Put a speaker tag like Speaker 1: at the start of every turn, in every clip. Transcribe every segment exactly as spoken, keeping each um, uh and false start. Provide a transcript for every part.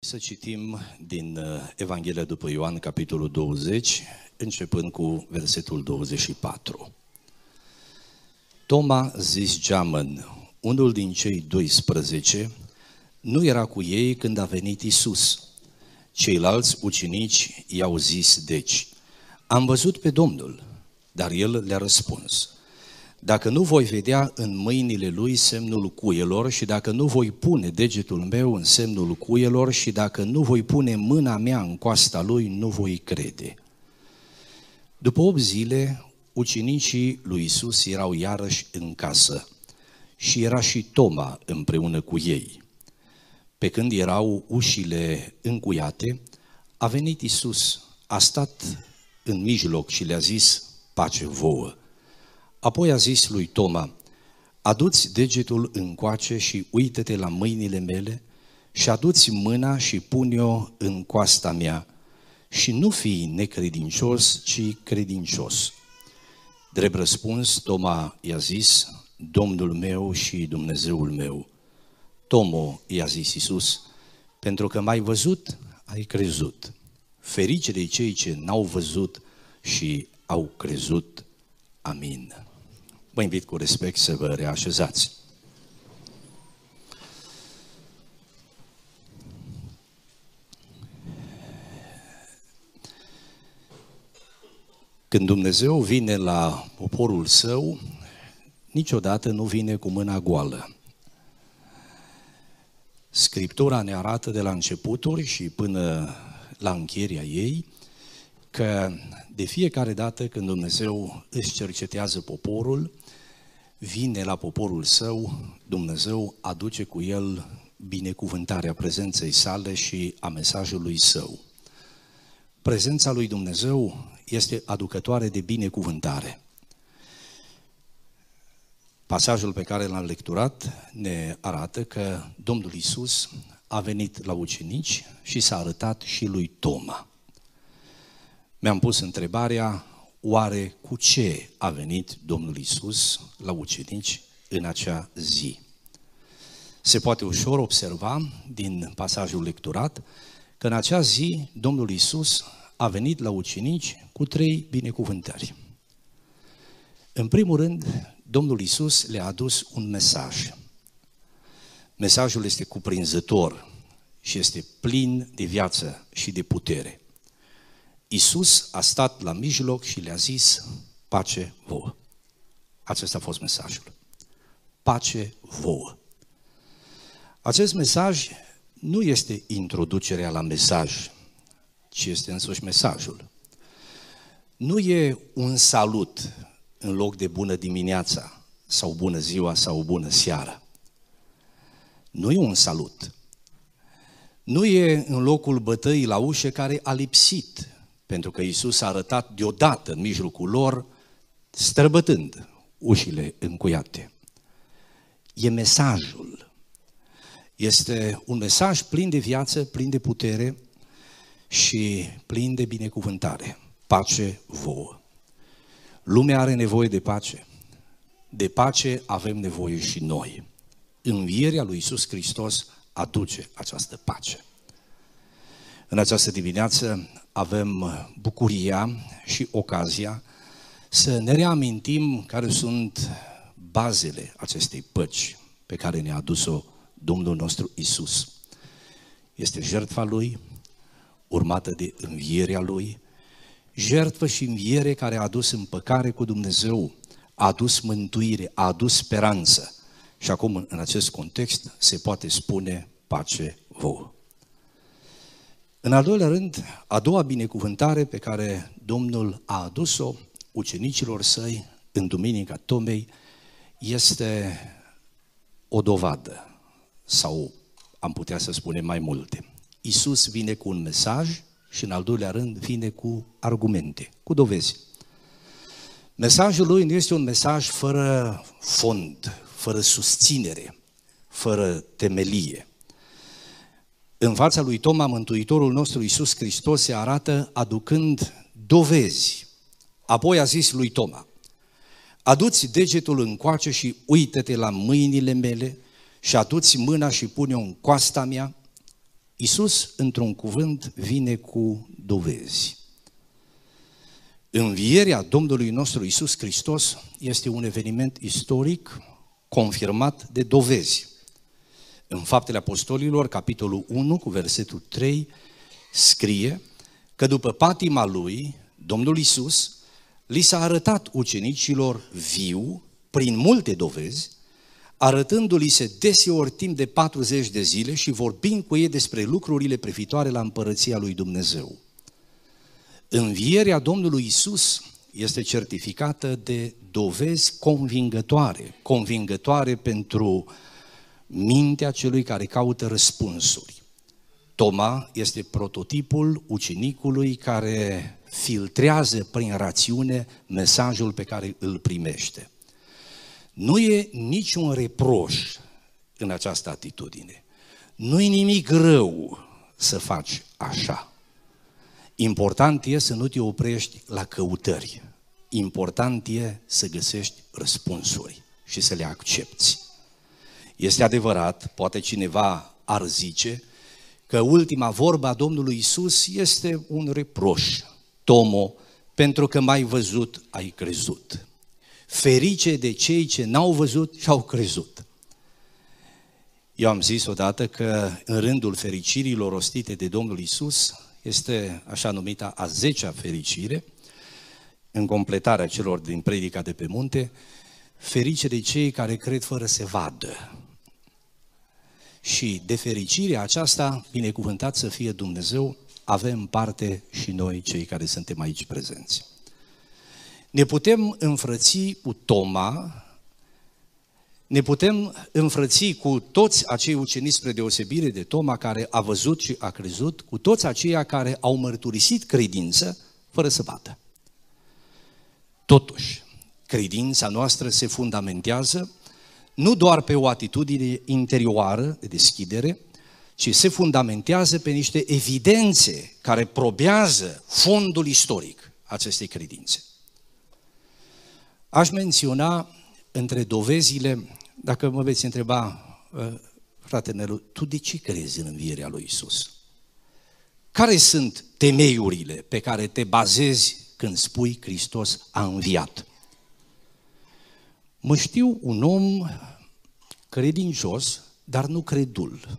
Speaker 1: Să citim din Evanghelia după Ioan, capitolul douăzeci, începând cu versetul douăzeci și patru. Toma, zis Geamăn, unul din cei doisprezece, nu era cu ei când a venit Iisus. Ceilalți ucenici i-au zis deci: am văzut pe Domnul, dar el le-a răspuns: dacă nu voi vedea în mâinile lui semnul cuielor și dacă nu voi pune degetul meu în semnul cuielor și dacă nu voi pune mâna mea în coasta lui, nu voi crede. După opt zile, ucenicii lui Iisus erau iarăși în casă și era și Toma împreună cu ei. Pe când erau ușile încuiate, a venit Iisus, a stat în mijloc și le-a zis: pace vouă. Apoi a zis lui Toma: adu-ți degetul încoace și uită-te la mâinile mele și adu-ți mâna și pune-o în coasta mea și nu fii necredincios, ci credincios. Drept răspuns, Toma i-a zis: Domnul meu și Dumnezeul meu. Tomo, i-a zis Iisus, pentru că m-ai văzut, ai crezut. Ferice de cei ce n-au văzut și au crezut. Amin. Vă invit cu respect să vă reașezați. Când Dumnezeu vine la poporul său, niciodată nu vine cu mâna goală. Scriptura ne arată de la începuturi și până la încheierea ei că de fiecare dată când Dumnezeu își cercetează poporul, vine la poporul său, Dumnezeu aduce cu el binecuvântarea prezenței sale și a mesajului său. Prezența lui Dumnezeu este aducătoare de binecuvântare. Pasajul pe care l-am lecturat ne arată că Domnul Iisus a venit la ucenici și s-a arătat și lui Toma. Mi-am pus întrebarea: oare cu ce a venit Domnul Iisus la ucenici în acea zi? Se poate ușor observa din pasajul lecturat că în acea zi Domnul Iisus a venit la ucenici cu trei binecuvântări. În primul rând, Domnul Iisus le-a adus un mesaj. Mesajul este cuprinzător și este plin de viață și de putere. Iisus a stat la mijloc și le-a zis: pace vouă. Acesta a fost mesajul. Pace vouă. Acest mesaj nu este introducerea la mesaj, ci este însuși mesajul. Nu e un salut în loc de bună dimineața sau bună ziua sau bună seara. Nu e un salut. Nu e în locul bătăii la ușă care a lipsit, pentru că Iisus a arătat deodată în mijlocul lor, străbătând ușile încuiate. E mesajul. Este un mesaj plin de viață, plin de putere și plin de binecuvântare. Pace vouă. Lumea are nevoie de pace. De pace avem nevoie și noi. Învierea lui Iisus Hristos aduce această pace. În această dimineață avem bucuria și ocazia să ne reamintim care sunt bazele acestei păci pe care ne-a adus-o Domnul nostru Iisus. Este jertfa Lui, urmată de învierea Lui, jertfă și înviere care a adus împăcare cu Dumnezeu, a adus mântuire, a adus speranță. Și acum, în acest context, se poate spune pace vouă. În al doilea rând, a doua binecuvântare pe care Domnul a adus-o ucenicilor săi în Duminica Tomei este o dovadă, sau am putea să spunem mai multe. Iisus vine cu un mesaj și în al doilea rând vine cu argumente, cu dovezi. Mesajul lui nu este un mesaj fără fond, fără susținere, fără temelie. În fața lui Toma, Mântuitorul nostru Iisus Hristos se arată aducând dovezi. Apoi a zis lui Toma: adu-ți degetul încoace și uită-te la mâinile mele și adu-ți mâna și pune-o în coasta mea Iisus, într-un cuvânt, vine cu dovezi. Învierea Domnului nostru Iisus Hristos este un eveniment istoric confirmat de dovezi. În Faptele Apostolilor, capitolul unu, cu versetul trei, scrie că după patima lui, Domnul Iisus li s-a arătat ucenicilor viu, prin multe dovezi, arătându-li se deseori timp de patruzeci de zile și vorbind cu ei despre lucrurile privitoare la împărăția lui Dumnezeu. Învierea Domnului Iisus este certificată de dovezi convingătoare, convingătoare pentru mintea celui care caută răspunsuri. Toma este prototipul ucenicului care filtrează prin rațiune mesajul pe care îl primește. Nu e niciun reproș în această atitudine. Nu e nimic rău să faci așa. Important e să nu te oprești la căutări. Important e să găsești răspunsuri și să le accepti. Este adevărat, poate cineva ar zice, că ultima vorbă a Domnului Iisus este un reproș. Tomo, pentru că m-ai văzut, ai crezut. Ferice de cei ce n-au văzut și au crezut. Eu am zis odată că în rândul fericirilor rostite de Domnul Iisus este așa numita a zecea fericire, în completarea celor din predica de pe munte, ferice de cei care cred fără să vadă. Și de fericirea aceasta, binecuvântat să fie Dumnezeu, avem parte și noi cei care suntem aici prezenți. Ne putem înfrăți cu Toma, ne putem înfrăți cu toți acei ucenici spre deosebire de Toma care a văzut și a crezut, cu toți aceia care au mărturisit credință fără să vadă. Totuși, credința noastră se fundamentează nu doar pe o atitudine interioară de deschidere, ci se fundamentează pe niște evidențe care probează fondul istoric acestei credințe. Aș menționa între dovezile, dacă mă veți întreba, frate Nelu, tu de ce crezi în învierea lui Iisus? Care sunt temeiurile pe care te bazezi când spui Hristos a înviat? Mă știu un om credincios, dar nu credul.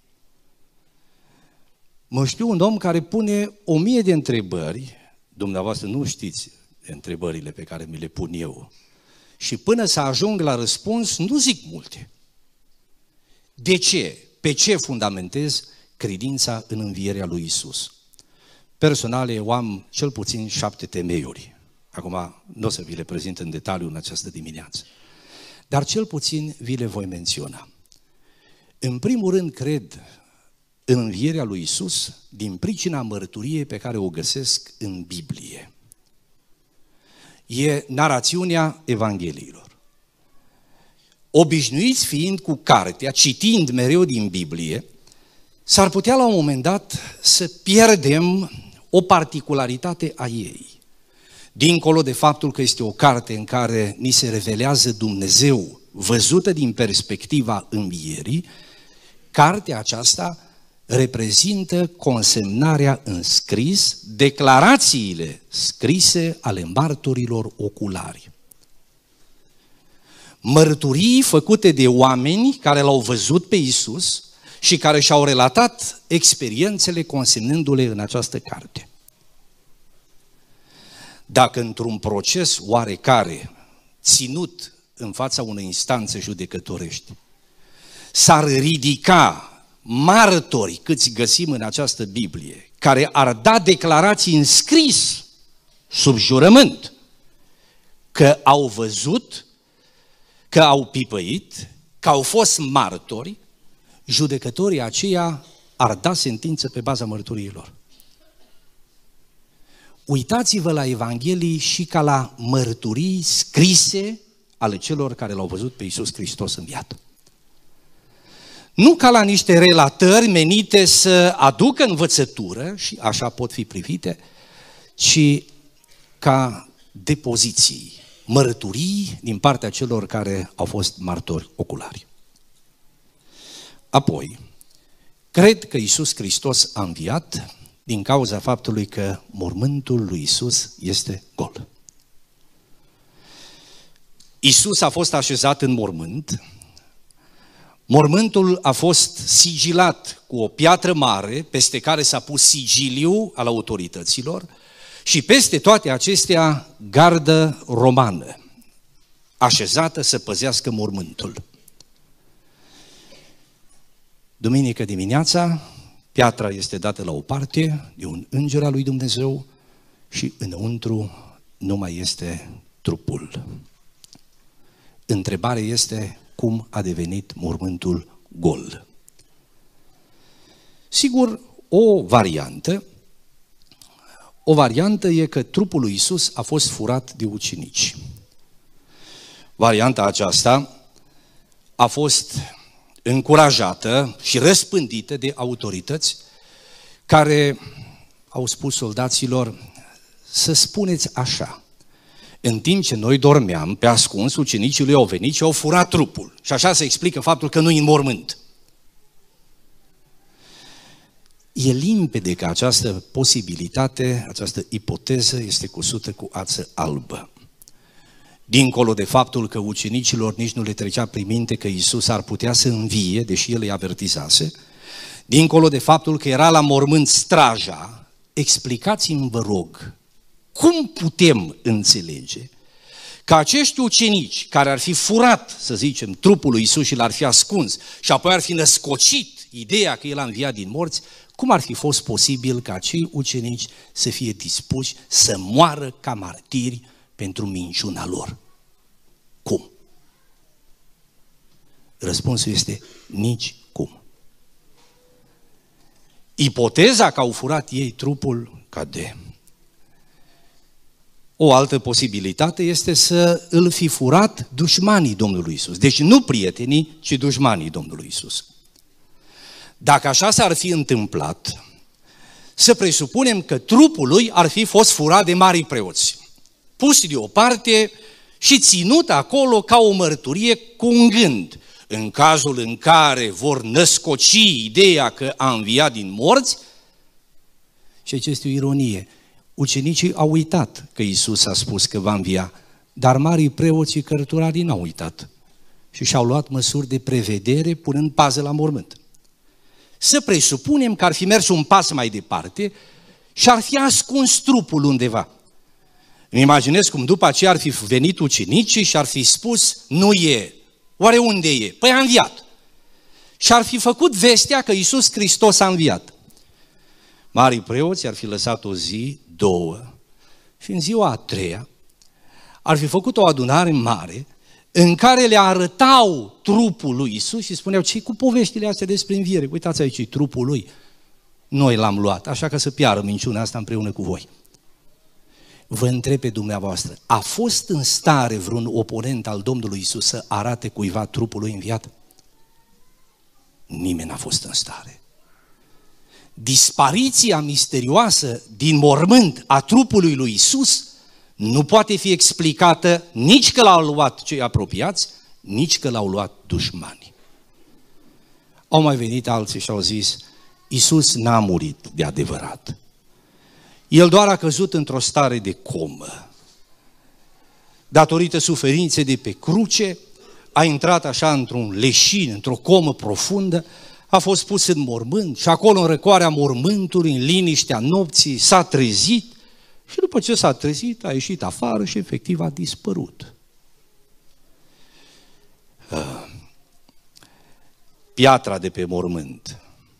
Speaker 1: Mă știu un om care pune o mie de întrebări, dumneavoastră nu știți întrebările pe care mi le pun eu, și până să ajung la răspuns nu zic multe. De ce? Pe ce fundamentez credința în învierea lui Iisus? Personal, eu am cel puțin șapte temeiuri. Acum nu o să vi le prezint în detaliu în această dimineață. Dar cel puțin vi le voi menționa. În primul rând, cred în învierea lui Iisus din pricina mărturiei pe care o găsesc în Biblie. E narațiunea Evangheliilor. Obișnuiți fiind cu cartea, citind mereu din Biblie, s-ar putea la un moment dat să pierdem o particularitate a ei. Dincolo de faptul că este o carte în care ni se revelează Dumnezeu văzută din perspectiva învierii, cartea aceasta reprezintă consemnarea în scris, declarațiile scrise ale martorilor oculari. Mărturii făcute de oameni care l-au văzut pe Iisus și care și-au relatat experiențele consemnându-le în această carte. Dacă într-un proces oarecare ținut în fața unei instanțe judecătorești s-ar ridica martori câți găsim în această Biblie, care ar da declarații în scris, sub jurământ, că au văzut, că au pipăit, că au fost martori, judecătorii aceia ar da sentință pe baza mărturiilor. Uitați-vă la Evanghelii și ca la mărturii scrise ale celor care l-au văzut pe Iisus Hristos înviat. Nu ca la niște relatări menite să aducă învățătură, și așa pot fi privite, ci ca depoziții, mărturii din partea celor care au fost martori oculari. Apoi, Cred că Iisus Hristos a înviat din cauza faptului că mormântul lui Iisus este gol. Iisus a fost așezat în mormânt, mormântul a fost sigilat cu o piatră mare, peste care s-a pus sigiliu al autorităților și peste toate acestea gardă romană, așezată să păzească mormântul. Duminică dimineața, piatra este dată la o parte de un înger al lui Dumnezeu și înăuntru nu mai este trupul. Întrebarea este cum a devenit mormântul gol. Sigur, o variantă, o variantă e că trupul lui Iisus a fost furat de ucenici. Varianta aceasta a fost încurajată și răspândită de autorități care au spus soldaților să spuneți așa: în timp ce noi dormeam, pe ascuns, ucenicii lui au venit și au furat trupul. Și așa se explică faptul că nu-i în mormânt. E limpede că această posibilitate, această ipoteză este cusută cu ață albă. Dincolo de faptul că ucenicilor nici nu le trecea prin minte că Iisus ar putea să învie, deși El îi avertizase, dincolo de faptul că era la mormânt straja, explicați-mi, vă rog, cum putem înțelege că acești ucenici care ar fi furat, să zicem, trupul lui Iisus și l-ar fi ascuns și apoi ar fi născocit ideea că El a înviat din morți, cum ar fi fost posibil ca acei ucenici să fie dispuși să moară ca martiri pentru minciuna lor? Cum? Răspunsul este nici cum. Ipoteza că au furat ei trupul cade. O altă posibilitate este să îl fi furat dușmanii Domnului Iisus. Deci nu prietenii, ci dușmanii Domnului Iisus. Dacă așa s-ar fi întâmplat, să presupunem că trupul lui ar fi fost furat de marii preoți, pus deoparte și ținut acolo ca o mărturie cu un gând. În cazul în care vor născoci ideea că a înviat din morți, și aici este o ironie, ucenicii au uitat că Iisus a spus că va învia, dar marii preoții cărturarii n-au uitat și și-au luat măsuri de prevedere punând pază la mormânt. Să presupunem că ar fi mers un pas mai departe și ar fi ascuns trupul undeva. Îmi imaginez cum după aceea ar fi venit ucenicii și ar fi spus, nu e. Oare unde e? Păi a înviat. Și ar fi făcut vestea că Iisus Hristos a înviat. Marii preoți ar fi lăsat o zi, două, și în ziua a treia ar fi făcut o adunare mare în care le arătau trupul lui Iisus și spuneau, ce cu poveștile astea despre înviere? Uitați aici, e trupul lui. Noi l-am luat, așa că să piară minciuna asta împreună cu voi. Vă întreb pe dumneavoastră, a fost în stare vreun oponent al Domnului Iisus să arate cuiva trupul lui înviat? Nimeni n-a fost în stare. Dispariția misterioasă din mormânt a trupului lui Iisus nu poate fi explicată nici că l-au luat cei apropiați, nici că l-au luat dușmanii. Au mai venit alții și au zis, Iisus n-a murit de adevărat. El doar a căzut într-o stare de comă. Datorită suferinței de pe cruce, a intrat așa într-un leșin, într-o comă profundă, a fost pus în mormânt și acolo în răcoarea mormântului, în liniștea nopții, s-a trezit și după ce s-a trezit a ieșit afară și efectiv a dispărut. Piatra de pe mormânt,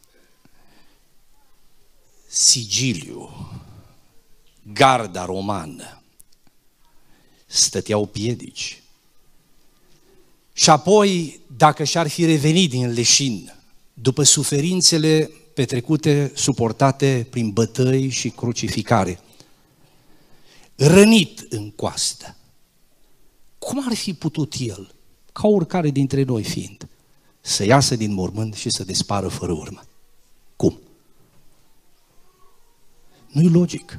Speaker 1: sigiliu, garda romană, stăteau piedici. Și apoi, dacă și-ar fi revenit din leșin, după suferințele petrecute, suportate prin bătăi și crucificare, rănit în coastă, cum ar fi putut el, ca oricare dintre noi fiind, să iasă din mormânt și să dispară fără urmă? Cum? Nu-i logic.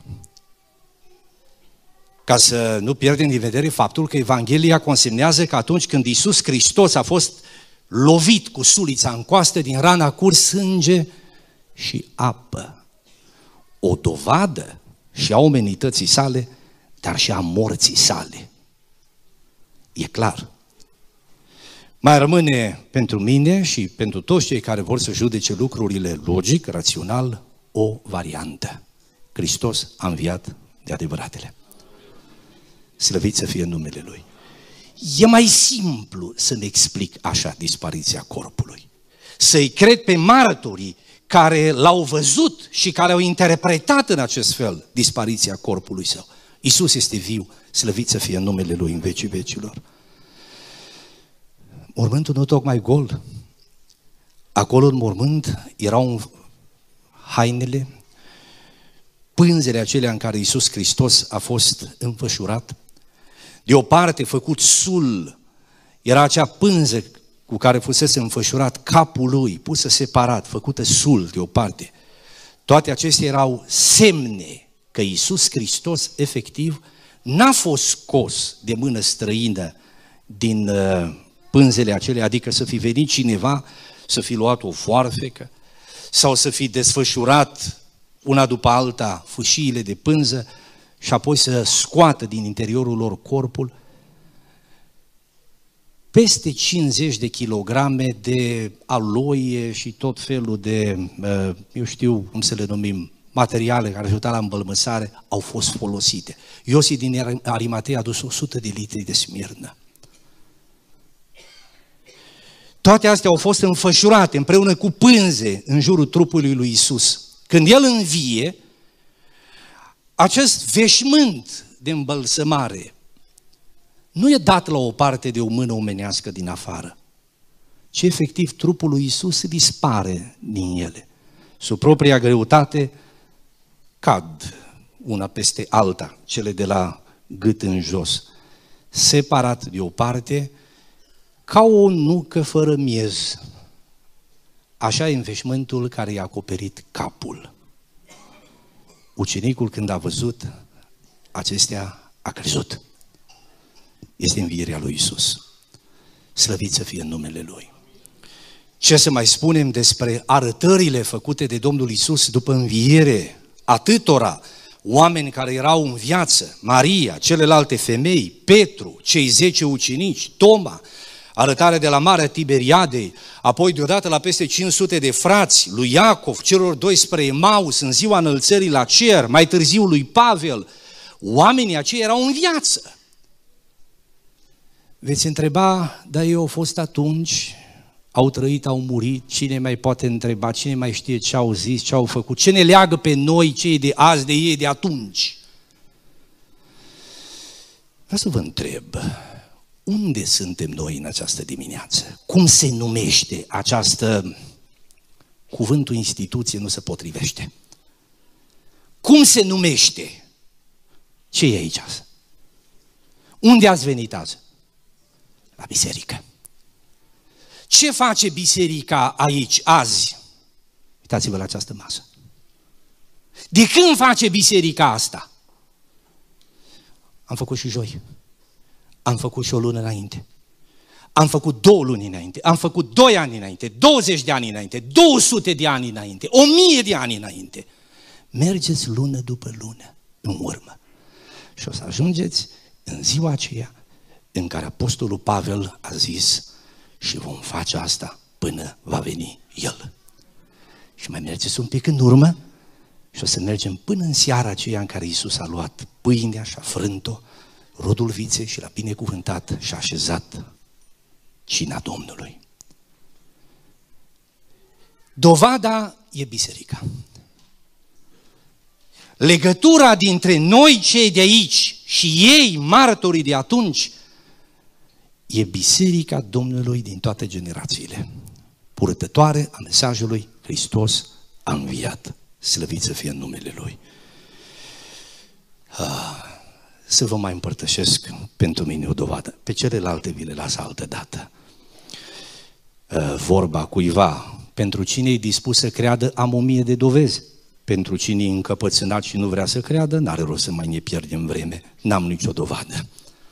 Speaker 1: Ca să nu pierdem din vedere faptul că Evanghelia consemnează că atunci când Iisus Hristos a fost lovit cu sulița în coastă, din rana a curs sânge și apă. O dovadă și a omenității sale, dar și a morții sale. E clar. Mai rămâne pentru mine și pentru toți cei care vor să judece lucrurile logic, rațional, o variantă. Hristos a înviat de adevăratele. Slăvit să fie numele Lui. E mai simplu să-mi explic așa dispariția corpului. Să-i cred pe martorii care l-au văzut și care au interpretat în acest fel dispariția corpului său. Iisus este viu, slăvit să fie numele Lui în vecii vecilor. Mormântul nu tocmai gol. Acolo în mormânt erau hainele, pânzele acelea în care Iisus Hristos a fost înfășurat. De o parte, făcut sul, era acea pânză cu care fusese înfășurat capul lui, pusă separat, făcută sul de o parte. Toate acestea erau semne că Iisus Hristos, efectiv, n-a fost scos de mână străină din uh, pânzele acelea, adică să fi venit cineva, să fi luat o foarfecă sau să fi desfășurat una după alta fâșiile de pânză și apoi să scoată din interiorul lor corpul. Peste cincizeci de kilograme de aloie și tot felul de, eu știu cum să le numim, materiale care ajută la îmbălmăsare au fost folosite. Iosif din Arimatea a dus o sută de litri de smirnă. Toate astea au fost înfășurate împreună cu pânze în jurul trupului lui Iisus. Când El învie, acest veșmânt de îmbălsămare nu e dat la o parte de o mână omenească din afară, ci efectiv trupul lui Iisus dispare din ele. Sub propria greutate cad una peste alta, cele de la gât în jos, separat de o parte, ca o nucă fără miez. Așa e înveșmântul care i-a acoperit capul. Ucenicul, când a văzut acestea, a crezut. Este învierea lui Iisus. Slăvit să fie în numele Lui. Ce să mai spunem despre arătările făcute de Domnul Iisus după înviere atâtora oameni care erau în viață, Maria, celelalte femei, Petru, cei zece ucenici, Toma, arătarea de la Marea Tiberiadei, apoi deodată la peste cinci sute de frați, lui Iacov, celor doi spre Emaus, în ziua înălțării la cer, mai târziu lui Pavel. Oamenii aceia erau în viață. Veți întreba, dar ei au fost atunci, au trăit, au murit, cine mai poate întreba, cine mai știe ce au zis, ce au făcut, ce ne leagă pe noi, cei de azi, de ei de atunci? Vreau să vă întreb, unde suntem noi în această dimineață? Cum se numește această, cuvântul instituție nu se potrivește. Cum se numește? Ce e aici azi? Unde ați venit azi? La biserică. Ce face biserica aici azi? Uitați-vă la această masă. De când face biserica asta? Am făcut și joi. Am făcut și o lună înainte. Am făcut două luni înainte. Am făcut doi ani înainte. douăzeci de ani înainte. două sute de ani înainte. o mie de ani înainte. Mergeți lună după lună în urmă. Și o să ajungeți în ziua aceea în care Apostolul Pavel a zis și vom face asta până va veni El. Și mai mergeți un pic în urmă și o să mergem până în seara aceea în care Iisus a luat pâinea și a frânt-o, rodul viței și l-a binecuvântat și a așezat cina Domnului. Dovada e biserica. Legătura dintre noi cei de aici și ei, martorii de atunci, e biserica Domnului din toate generațiile, purtătoare a mesajului Hristos a înviat. Slăvit să fie în numele Lui. Ah, să vă mai împărtășesc pentru mine o dovadă. Pe celelalte vi le las altă dată. Ah, vorba cuiva, pentru cine e dispus să creadă, am o mie de dovezi. Pentru cine e încăpățânat și nu vrea să creadă, n-are rost să mai ne pierdem vreme. N-am nicio dovadă.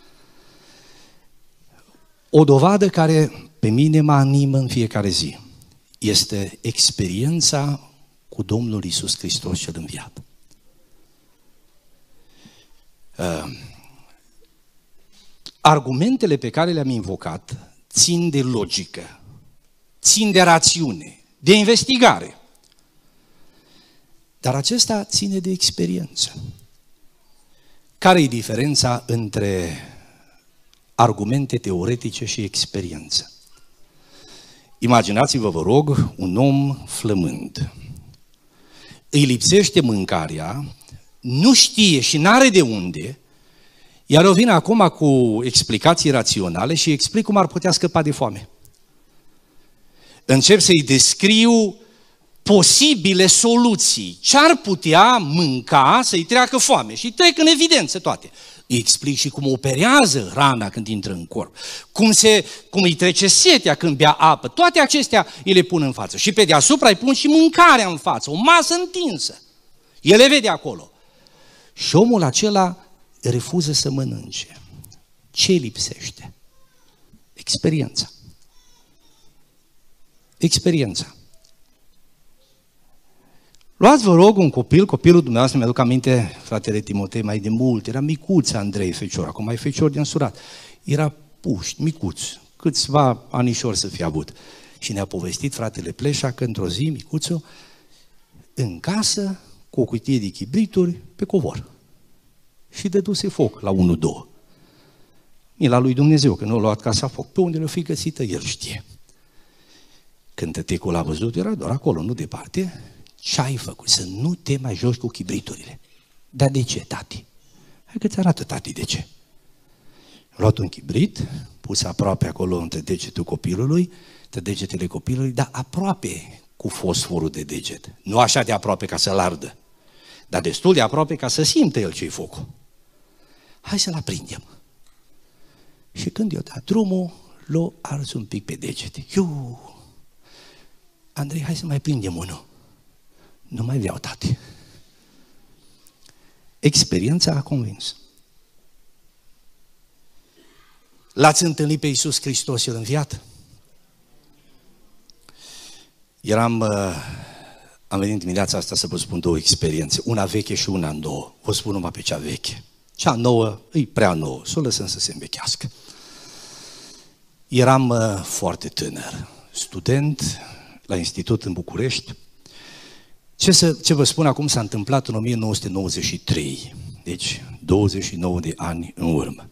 Speaker 1: O dovadă care pe mine mă animă în fiecare zi este experiența cu Domnul Iisus Hristos cel înviat. Uh, argumentele pe care le-am invocat țin de logică, țin de rațiune, de investigare. Dar acesta ține de experiență. Care e diferența între argumente teoretice și experiență? Imaginați-vă, vă rog, un om flămând. Îi lipsește mâncarea, nu știe și n-are de unde, iar eu vin acum cu explicații raționale și explic cum ar putea scăpa de foame. Încep să-i descriu posibile soluții. Ce-ar putea mânca să-i treacă foame? Și trec în evidență toate. Îi explic și cum operează rana când intră în corp, cum, se, cum îi trece setea când bea apă. Toate acestea îi le pun în față. Și pe deasupra îi pun și mâncarea în față, o masă întinsă. El le vede acolo. Și omul acela refuză să mănânce. Ce lipsește? Experiența. Experiența. Luați, vă rog, un copil, copilul dumneavoastră, mi-aduc aminte, fratele Timotei, mai de mult, era micuț Andrei Fecior, acum mai Fecior din Surat. Era puști, micuț, câțiva anișori să fie avut. Și ne-a povestit fratele Pleșa că într-o zi, micuțul, în casă, cu o cutie de chibrituri, pe covor. Și dăduse foc la unul, două. Mila lui Dumnezeu, că nu a luat casa foc. Pe unde le-o fi găsită, el știe. Când tăticul l-a văzut, era doar acolo, nu departe. Ce ai făcut? Să nu te mai joci cu chibriturile. Dar de ce, tati? Hai că-ți arată, tati, de ce. A luat un chibrit, pus aproape acolo între degetul copilului, între degetele copilului, dar aproape cu fosforul de deget. Nu așa de aproape ca să-l ardă, dar destul de aproape ca să simtă el ce-i focul. Hai să-l aprindem. Și când i-a dat drumul, l-a ars un pic pe degete. Iu! Andrei, hai să mai prindem unul. Nu mai vreau, tati. Experiența a convins. L-ați întâlnit pe Iisus Hristos cel înviat? Eram, am venit dimineața asta să vă spun două experiențe, una veche și una nouă. Vă spun numai pe cea veche. Cea nouă e prea nouă, să o lăsăm să se învechească. Eram foarte tânăr, student la institut în București. Ce, să, ce vă spun acum s-a întâmplat în o mie nouă sute nouăzeci și trei, deci douăzeci și nouă de ani în urmă.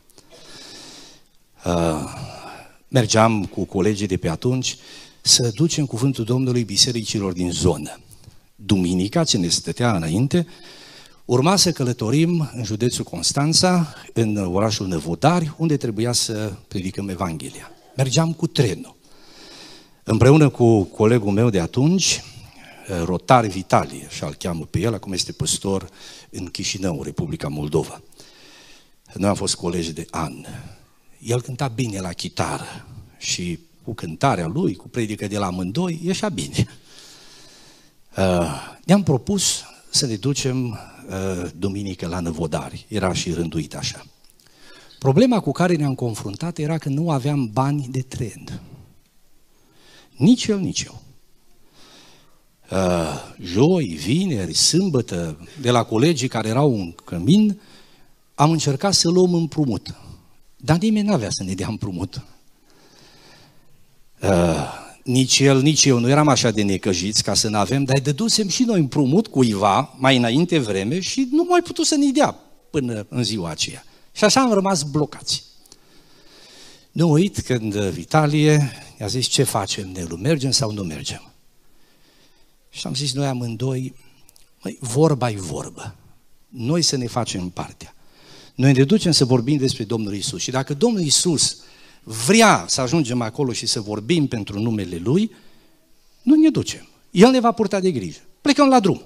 Speaker 1: Uh, mergeam cu colegii de pe atunci să ducem cuvântul Domnului bisericilor din zonă. Duminica, ce ne stătea înainte, urma să călătorim în județul Constanța, în orașul Năvodari, unde trebuia să predicăm Evanghelia. Mergeam cu trenul. Împreună cu colegul meu de atunci, Rotar Vitalie, așa-l cheamă pe el, acum este păstor în Chișinău, Republica Moldova. Noi am fost colegi de an. El cânta bine la chitară și cu cântarea lui, cu predică de la amândoi, ieșea bine. Ne-am propus să ne ducem duminică la Năvodari, era și rânduit așa. Problema cu care ne-am confruntat era că nu aveam bani de tren. Nici el, nici eu. Uh, joi, vineri, sâmbătă, de la colegii care erau în cămin, am încercat să luăm împrumut. Dar nimeni n-avea să ne dea împrumut. Uh, nici el, nici eu nu eram așa de necăjiți ca să ne avem, dar dădusem și noi împrumut cuiva mai înainte vreme și nu mai putut să ne dea până în ziua aceea. Și așa am rămas blocați. Nu uit când Vitalie i-a zis ce facem, Nelu, mergem sau nu mergem? Și am zis noi amândoi, măi, vorba-i vorbă. Noi să ne facem partea. Noi ne ducem să vorbim despre Domnul Iisus. Și dacă Domnul Iisus vrea să ajungem acolo și să vorbim pentru numele Lui, nu ne ducem. El ne va purta de grijă. Plecăm la drum.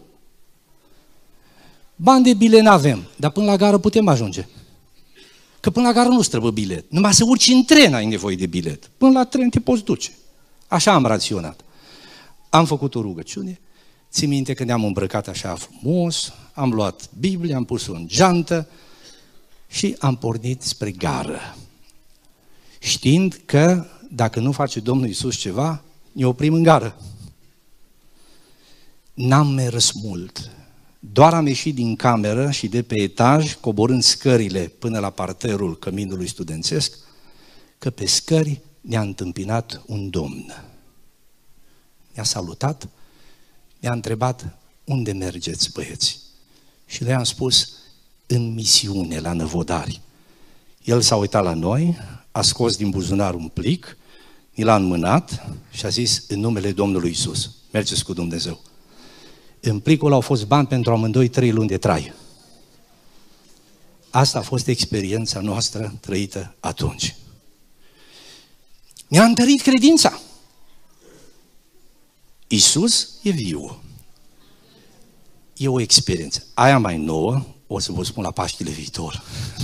Speaker 1: Bani de bilet n-avem, dar până la gară putem ajunge. Că până la gară nu trebuie bilet. Numai să urci în tren ai nevoie de bilet. Până la tren te poți duce. Așa am raționat. Am făcut o rugăciune, țin minte că ne-am îmbrăcat așa frumos, am luat Biblia, am pus-o în geantă și am pornit spre gară. Știind că dacă nu face Domnul Iisus ceva, ne oprim în gară. N-am mers mult. Doar am ieșit din cameră și de pe etaj, coborând scările până la parterul căminului studențesc, că pe scări ne-a întâmpinat un domn. Ne-a salutat, ne-a întrebat: unde mergeți, băieți? Și le-am spus: în misiune la Năvodari. El s-a uitat la noi, a scos din buzunar un plic, ni l-a înmânat și a zis: în numele Domnului Iisus, mergeți cu Dumnezeu. În plicul au fost bani pentru amândoi trei luni de trai. Asta a fost experiența noastră trăită atunci. Ne-a întărit credința. Iisus e viu. E o experiență. Aia mai nouă, o să vă spun la Paștile viitor.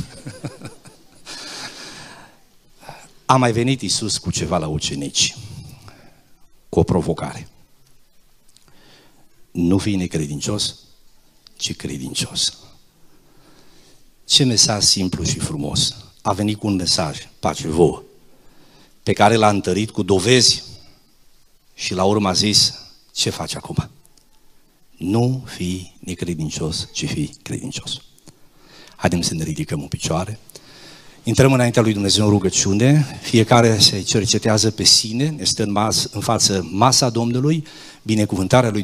Speaker 1: A mai venit Iisus cu ceva la ucenici, cu o provocare. Nu fii necredincios, ci credincios. Ce mesaj simplu și frumos. A venit cu un mesaj: pace vouă, pe care l-a întărit cu dovezi și la urmă a zis: ce faci acum? Nu fii necredincios, ci fii credincios. Haideți să ne ridicăm în picioare. Intrăm înaintea lui Dumnezeu în rugăciune, fiecare se cercetează pe sine, ne stă în, mas, în față masa Domnului, binecuvântarea lui